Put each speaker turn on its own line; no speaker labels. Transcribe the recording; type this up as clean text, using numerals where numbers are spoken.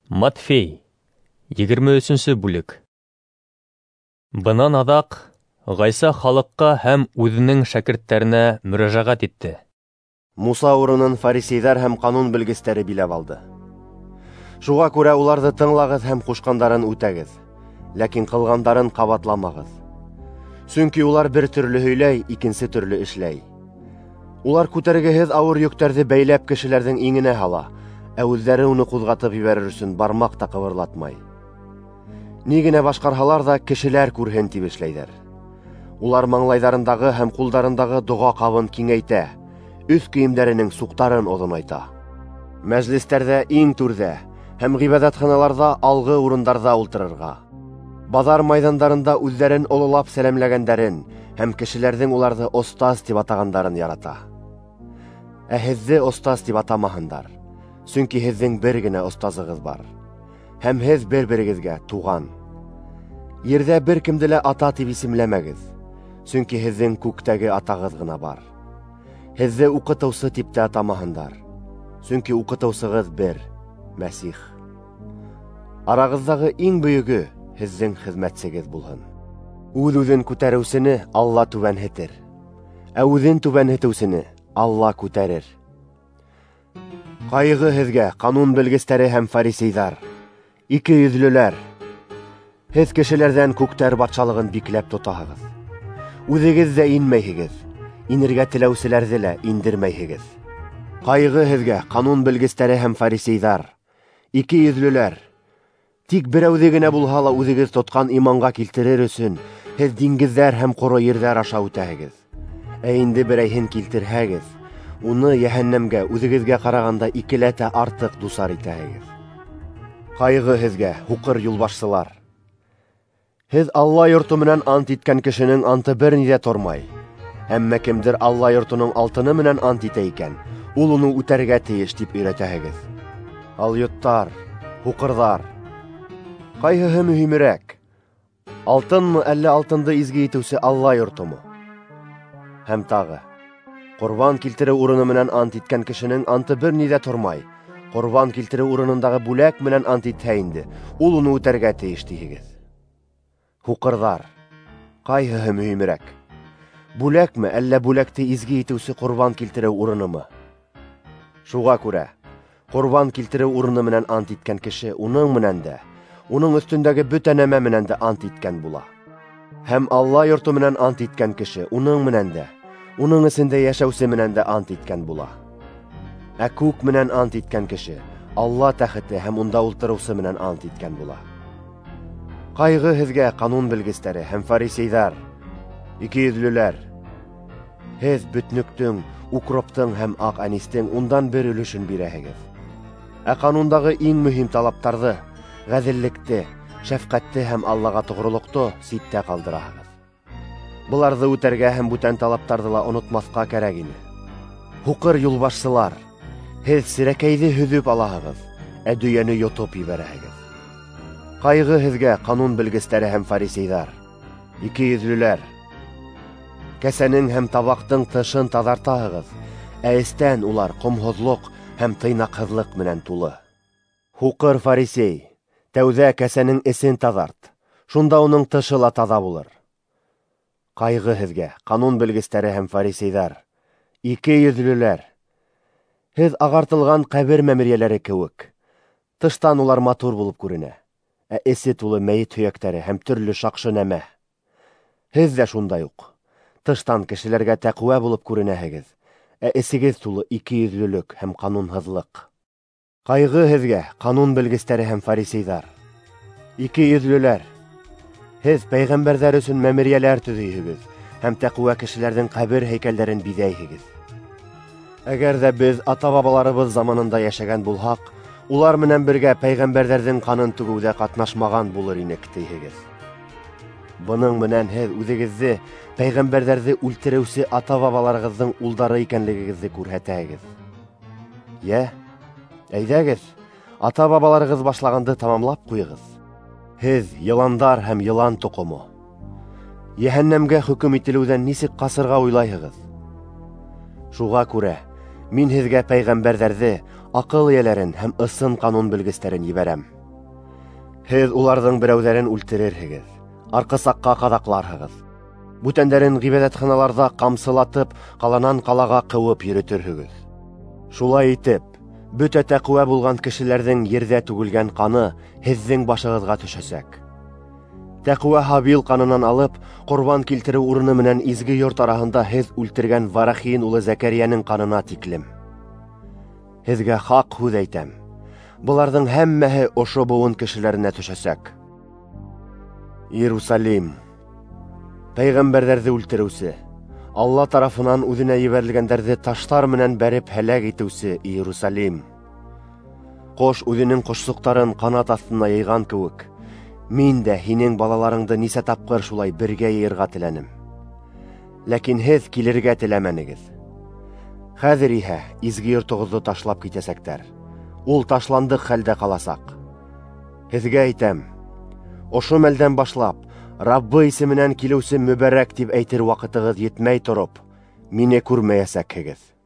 Матфей, 23 бүлек. Бынан аҙаҡ Ғайса халыҡҡа һәм үҙенең шәкерттәренә мөрәжәғәт итте.
Муса урынын фарисейҙар һәм ҡанун белгестәре биләп алды. Шуға күрә уларҙы тыңлағыҙ һәм ҡушҡандарын үтәгеҙ, ләкин ҡылғандарын ҡабатламағыҙ. Сөнки улар бер төрлө һөйләй, икенсе төрлө эшләй. Улар күтәргеһеҙ ауыр йөктәрҙе бәйләп кешеләрҙең иңенә һала, ә үҙҙәре уны ҡуҙғатып ебәрер өсөн бармаҡ та ҡыбырлатмай. Ни генә башҡарһалар да кешеләр күрһен тип эшләйҙәр. Улар маңлайҙарындағы һәм ҡулдарындағы доға ҡабын киңәйтә, өҫ кейемдәренең суҡтарын оҙонайта. Мәжлестәрҙә иң түрҙә һәм ғибәҙәтханаларҙа алғы урындарҙа ултырырға. Баҙар майҙандарында үҙҙәрен ололап сәләмләгәндәрен һәм кешеләрҙең уларҙы остаз тип атағандарын ярата. Ә һеҙҙе остаз тип атамаһындар, сөнки һеҙҙең бер генә остазығыҙ бар. Һәм һеҙ бер-берегеҙгә туған. Ерҙә бер кемде лә ата тип исемләмәгеҙ, сөнки һеҙҙең күктәге атағыҙ ғына бар. Һеҙҙе уҡытыусы тип тә атамаһындар, сөнки уҡытыусығыҙ бер, Мәсих. Арағыҙҙағы иң бөйөгө һеҙҙең хеҙмәтсегеҙ булһын. Үҙ-үҙен күтәреүсене Алла түбәнһетер, ә үҙен түбәнһетеүсене Алла күтәрер. Ҡайғы һеҙгә, ҡанун белгестәре һәм фарисейҙар, ике йөҙлөләр! Һеҙ кешеләрҙән күктәр батшалығын бикләп тотаһығыҙ. Үҙегеҙ ҙә инмәйһегеҙ, инергә теләүселәрҙе лә индермәйһегеҙ. Ҡайғы һеҙгә, ҡанун белгестәре һәм фарисейҙар, ике йөҙлөләр! Тик берәүҙе генә булһа ла үҙегеҙ тотҡан иманға килтерер өсөн, һеҙ диңгеҙҙәр һәм ҡоро ерҙәр аша үтәһегеҙ. Ә инде берәйһен килтерһәгеҙ, уны йәһәннәмгә үҙегеҙгә ҡарағанда икеләтә артыҡ дусар итәһегеҙ. Ҡайғы һеҙгә, һуҡыр юлбашсылар! Һеҙ Алла йорто менән ант иткән кешенең анты бер ни ҙә тормай. Әммә кемдер Алла йортоноң алтыны менән ант итә икән, ул уны үтәргә тейеш тип өйрәтәһегеҙ. Алйоттар, һуҡырҙар! Ҡайһыһы мөһимерәк? Алтынмы, әллә алтынды изге итеүсе Алла йортомо? Һәм тағы, ҡорбан килтереү урыны менән ант иткән кешенең анты бер ни ҙә тормай. Ҡорбан килтереү урынындағы бүләк менән ант итһә инде, ул уны үтәргә тейеш тиһегеҙ. Һуҡырҙар! Ҡайһыһы мөһимерәк? Бүләкме, әллә бүләкте изге итеүсе ҡорбан килтереү урынымы? Шуға күрә, ҡорбан килтереү урыны менән ант иткән кеше уның менән дә, уның өҫтөндәге бөтә нәмә менән дә ант иткән була. Һәм Алла йорто менән ант иткән кеше уның менән дә, уның эсендә йәшәүсе менән дә ант иткән була. Ә күк менән ант иткән кеше Алла тәхете һәм унда ултырыусы менән ант иткән була. Ҡайғы һеҙгә, ҡанун белгестәре һәм фарисейҙар, ике йөҙлөләр! Һеҙ бөтнөктөң, укроптың һәм аҡ әнистең ундан бер өлөшөн бирәһегеҙ. Ә ҡанундағы иң мөһим талаптарҙы, ғәҙеллекте, шәфҡәтте һәм Аллаға тоғролоҡто ситтә ҡалдыраһығыҙ. Быларҙы үтәргә һәм бүтән талаптарҙы ла онотмаҫҡа кәрәк ине. Һуҡыр юлбашсылар! Һеҙ серәкәйҙе һөҙөп алаһығыҙ, ә дөйәне йотоп ебәрәһегеҙ. Ҡайғы һеҙгә, ҡанун белгестәре һәм фарисейҙар, ике йөҙлөләр! Кәсәнең һәм табаҡтың тышын таҙартаһығыҙ, ә эстән улар ҡомһоҙлоҡ һәм тыйнаҡһыҙлыҡ менән тулы. Һуҡыр фарисей! Тәүҙә кәсәнең эсен таҙарт, шунда уның тышы ла таҙа булыр. Ҡайғы һеҙгә, ҡанун белгестәре һәм фарисейҙар, ике йөҙлөләр! Һеҙ ағартылған ҡәбер мәмерйәләре кеүек. Тыштан улар матур булып күренә, ә эсе тулы мәйет һөйәктәре һәм төрлө шаҡшы нәмә. Һеҙ ҙә шундай уҡ. Тыштан кешеләргә тәҡүә булып күренәһегеҙ, ә эсегеҙ тулы ике йөҙлөлөк һәм ҡанунһыҙлыҡ. Ҡайғы һеҙгә, ҡанун белгестәре һәм фарисейҙар, ике йөҙлөләр! Һеҙ пәйғәмбәрҙәр өсөн мәмерйәләр төҙөйһөгөҙ һәм тәҡүә кешеләрҙең ҡәбер һәйкәлдәрен биҙәйһегеҙ. Әгәр ҙә беҙ ата-бабаларыбыҙ заманында йәшәгән булһаҡ, улар менән бергә пәйғәмбәрҙәрҙең ҡанын түгеүҙә ҡатнашмаған булыр инек тиһегеҙ. Бының менән һеҙ үҙегеҙҙе пәйғәмбәрҙәрҙе үлтереүсе ата-бабаларығыҙҙың улдары икәнлегегеҙҙе күрһәтәһегеҙ. Йә, әйҙәгеҙ, ата-бабаларығыҙ башлағанды тамамлап ҡуйығыҙ. Һеҙ йыландар һәм йылан тоҡомо! Йәһәннәмгә хөкөм ителеүҙән нисек ҡасырға уйлайһығыҙ? Шуға күрә, мин һеҙгә пәйғәмбәрҙәрҙе, аҡыл эйәләрен һәм ысын ҡанун белгестәрен ебәрәм. Һеҙ уларҙың берәүҙәрен үлтерерһегеҙ, арҡы саҡҡа ҡаҙаҡларһығыҙ. Бүтәндәрен ғибәҙәтханаларҙа ҡамсылатып, ҡаланан ҡалаға ҡыуып йөрөтөрһөгөҙ. Шулай итеп, бөтә тәҡүә булған кешеләрҙең ерҙә түгелгән ҡаны һеҙҙең башығыҙға төшәсәк. Тәҡүә Һабил ҡанынан алып, ҡорбан килтереү урыны менән изге йорт араһында һеҙ үлтергән Варахиин улы Зәкәрйәнең ҡанына тиклем. Һеҙгә хаҡ һүҙ әйтәм. Быларҙың һәммәһе ошо быуын кешеләренә төшәсәк. Иерусалим, пәйғәмбәрҙәрҙе үлтереүсе, Алла тарафынан үҙенә ебәрелгәндәрҙе таштар менән бәреп һәләк итеүсе Иерусалим. Ҡош үҙенең ҡошсоҡтарын ҡанат аҫтына йыйған кеүек, мин дә һинең балаларыңды нисә тапҡыр шулай бергә йыйырға теләнем. Ләкин һеҙ килергә теләмәнегеҙ. Хәҙер иһә изге йортоғоҙҙо ташлап китәсәктәр. Ул ташландыҡ хәлдә ҡаласаҡ. Һеҙгә әйтәм, ошо мәлдән башлап, Раббы исеменән килеүсе мөбәрәк тип әйтер ваҡытығыҙ етмәй тороп, мине күрмәйәсәкһегеҙ.